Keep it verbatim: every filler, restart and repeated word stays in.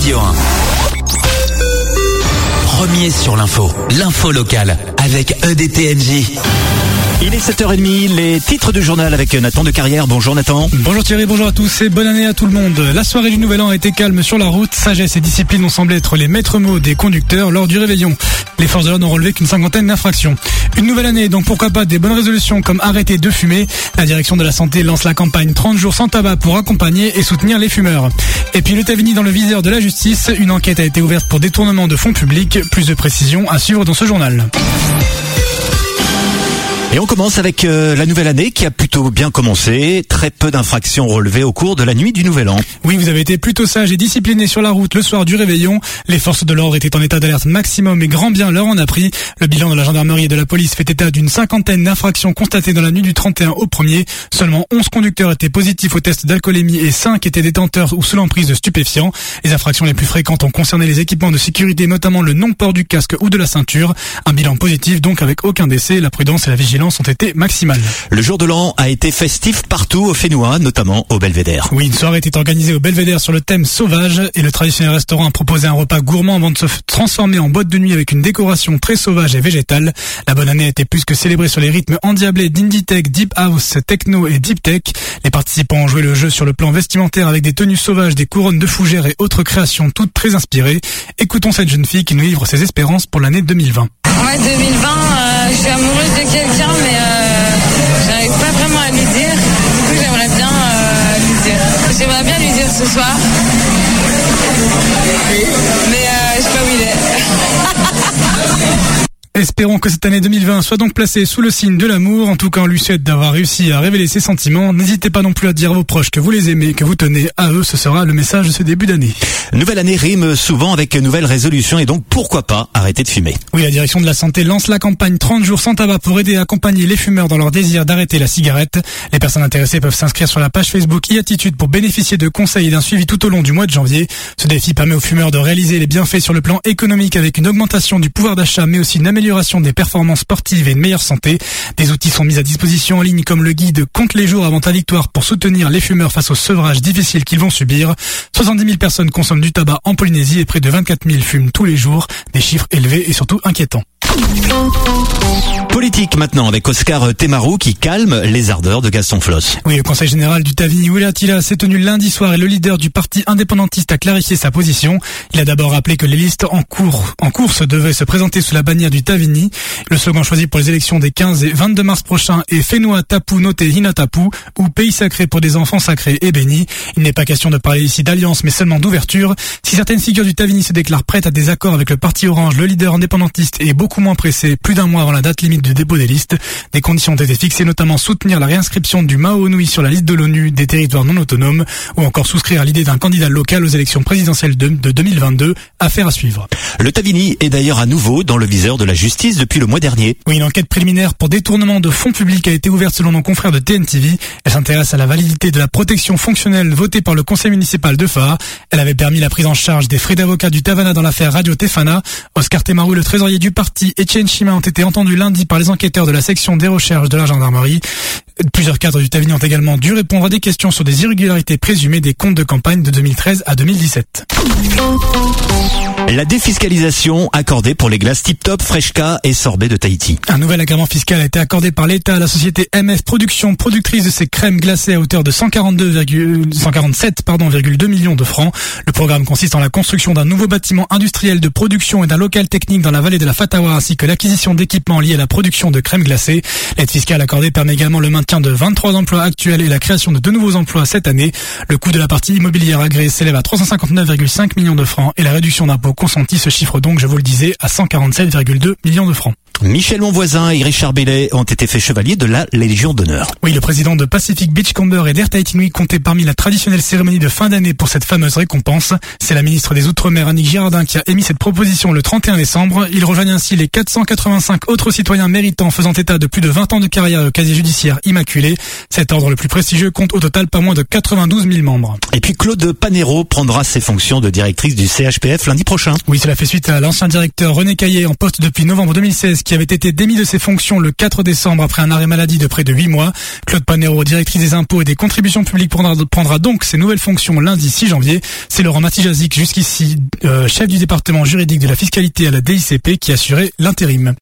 Radio un. Premier sur l'info, l'info locale avec E D T N J. Il est sept heures trente, les titres du journal avec Nathan de Carrière. Bonjour Nathan. Bonjour Thierry, bonjour à tous et bonne année à tout le monde. La soirée du Nouvel An a été calme sur la route. Sagesse et discipline ont semblé être les maîtres mots des conducteurs lors du réveillon. Les forces de l'ordre n'ont relevé qu'une cinquantaine d'infractions. Une nouvelle année, donc pourquoi pas des bonnes résolutions comme arrêter de fumer. La direction de la santé lance la campagne trente jours sans tabac pour accompagner et soutenir les fumeurs. Et puis le Tavini dans le viseur de la justice. Une enquête a été ouverte pour détournement de fonds publics. Plus de précisions à suivre dans ce journal. Et on commence avec euh, la nouvelle année qui a plutôt bien commencé. Très peu d'infractions relevées au cours de la nuit du Nouvel An. Oui, vous avez été plutôt sage et discipliné sur la route le soir du réveillon. Les forces de l'ordre étaient en état d'alerte maximum et grand bien leur en a pris. Le bilan de la gendarmerie et de la police fait état d'une cinquantaine d'infractions constatées dans la nuit du trente et un au premier. Seulement onze conducteurs étaient positifs au test d'alcoolémie et cinq étaient détenteurs ou sous l'emprise de stupéfiants. Les infractions les plus fréquentes ont concerné les équipements de sécurité, notamment le non-port du casque ou de la ceinture. Un bilan positif donc avec aucun décès. La prudence et la vigilance ont été maximales. Le jour de l'an a été festif partout au Fénois, notamment au Belvédère. Oui, une soirée était organisée au Belvédère sur le thème sauvage et le traditionnel restaurant a proposé un repas gourmand avant de se transformer en boîte de nuit avec une décoration très sauvage et végétale. La bonne année a été plus que célébrée sur les rythmes endiablés d'indie tech, deep house, techno et deep tech. Les participants ont joué le jeu sur le plan vestimentaire avec des tenues sauvages, des couronnes de fougères et autres créations toutes très inspirées. Écoutons cette jeune fille qui nous livre ses espérances pour l'année deux mille vingt. Ouais, deux mille vingt, euh, je suis amoureuse de quelqu'un, mais euh, j'arrive pas vraiment à lui dire. Du coup, j'aimerais bien euh, lui dire. J'aimerais bien lui dire ce soir. Mais euh, je sais pas où il est. Espérons que cette année deux mille vingt soit donc placée sous le signe de l'amour. En tout cas, on lui souhaite d'avoir réussi à révéler ses sentiments. N'hésitez pas non plus à dire à vos proches que vous les aimez, que vous tenez à eux. Ce sera le message de ce début d'année. Nouvelle année rime souvent avec nouvelle résolution et donc pourquoi pas arrêter de fumer. Oui, la direction de la santé lance la campagne trente jours sans tabac pour aider à accompagner les fumeurs dans leur désir d'arrêter la cigarette. Les personnes intéressées peuvent s'inscrire sur la page Facebook e-attitude pour bénéficier de conseils et d'un suivi tout au long du mois de janvier. Ce défi permet aux fumeurs de réaliser les bienfaits sur le plan économique avec une augmentation du pouvoir d'achat mais aussi une amélioration des performances sportives et une meilleure santé. Des outils sont mis à disposition en ligne comme le guide Compte les jours avant ta victoire pour soutenir les fumeurs face au sevrage difficile qu'ils vont subir. soixante-dix mille personnes consomment du tabac en Polynésie et près de vingt-quatre mille fument tous les jours. Des chiffres élevés et surtout inquiétants. Politique maintenant avec Oscar Temarou qui calme les ardeurs de Gaston Floss. Oui, le conseil général du Tavini Willy Attila s'est tenu lundi soir et le leader du parti indépendantiste a clarifié sa position. Il a d'abord rappelé que les listes en cours, en course devaient se présenter sous la bannière du Tavini. Le slogan choisi pour les élections des quinze et vingt-deux mars prochains est Fénois Tapu Noté Hinatapu ou pays sacré pour des enfants sacrés et bénis. Il n'est pas question de parler ici d'alliance mais seulement d'ouverture. Si certaines figures du Tavini se déclarent prêtes à des accords avec le parti Orange, le leader indépendantiste est beaucoup moins pressé plus d'un mois avant la date limite de dépôt des listes. Des conditions ont été fixées, notamment soutenir la réinscription du Mao Nui sur la liste de l'ONU des territoires non autonomes ou encore souscrire à l'idée d'un candidat local aux élections présidentielles de, de deux mille vingt-deux. Affaire à suivre. Le Tavini est d'ailleurs à nouveau dans le viseur de la justice depuis le mois dernier. Oui, une enquête préliminaire pour détournement de fonds publics a été ouverte selon nos confrères de T N T V. Elle s'intéresse à la validité de la protection fonctionnelle votée par le conseil municipal de Faha. Elle avait permis la prise en charge des frais d'avocat du Tavana dans l'affaire Radio Tefana. Oscar Temarou, le trésorier du parti, et Etienne Chima ont été entendus lundi par les enquêteurs de la section des recherches de la gendarmerie. Plusieurs cadres du Tavini ont également dû répondre à des questions sur des irrégularités présumées des comptes de campagne de deux mille treize à deux mille dix-sept. La défiscalisation accordée pour les glaces Tip Top, Freshka et Sorbet de Tahiti. Un nouvel agrément fiscal a été accordé par l'État à la société M F Production, productrice de ces crèmes glacées à hauteur de cent quarante-deux, cent quarante-sept pardon, virgule deux millions de francs. Le programme consiste en la construction d'un nouveau bâtiment industriel de production et d'un local technique dans la vallée de la Fatawa ainsi que l'acquisition d'équipements liés à la production de crèmes glacées. L'aide fiscale accordée permet également le maintien de vingt-trois emplois actuels et la création de deux nouveaux emplois cette année. Le coût de la partie immobilière agréée s'élève à trois cent cinquante-neuf virgule cinq millions de francs et la réduction d'impôts consentie se chiffre donc, je vous le disais, à cent quarante-sept virgule deux millions de francs. Michel Monvoisin et Richard Bellet ont été faits chevaliers de la Légion d'honneur. Oui, le président de Pacific Beachcomber et d'Air Tahiti Nui comptait parmi la traditionnelle cérémonie de fin d'année pour cette fameuse récompense. C'est la ministre des Outre-mer, Annick Girardin, qui a émis cette proposition le trente et un décembre. Il rejoignent ainsi les quatre cent quatre-vingt-cinq autres citoyens méritants faisant état de plus de vingt ans de carrière au casier judiciaire immaculé l'Immaculée. Cet ordre le plus prestigieux compte au total pas moins de quatre-vingt-douze mille membres. Et puis Claude Panero prendra ses fonctions de directrice du C H P F lundi prochain. Oui, cela fait suite à l'ancien directeur René Caillé, en poste depuis novembre deux mille seize, qui avait été démis de ses fonctions le quatre décembre après un arrêt maladie de près de huit mois. Claude Panero, directrice des impôts et des contributions publiques, prendra, prendra donc ses nouvelles fonctions lundi six janvier. C'est Laurent Matijazic, jusqu'ici euh, chef du département juridique de la fiscalité à la D I C P, qui assurait l'intérim.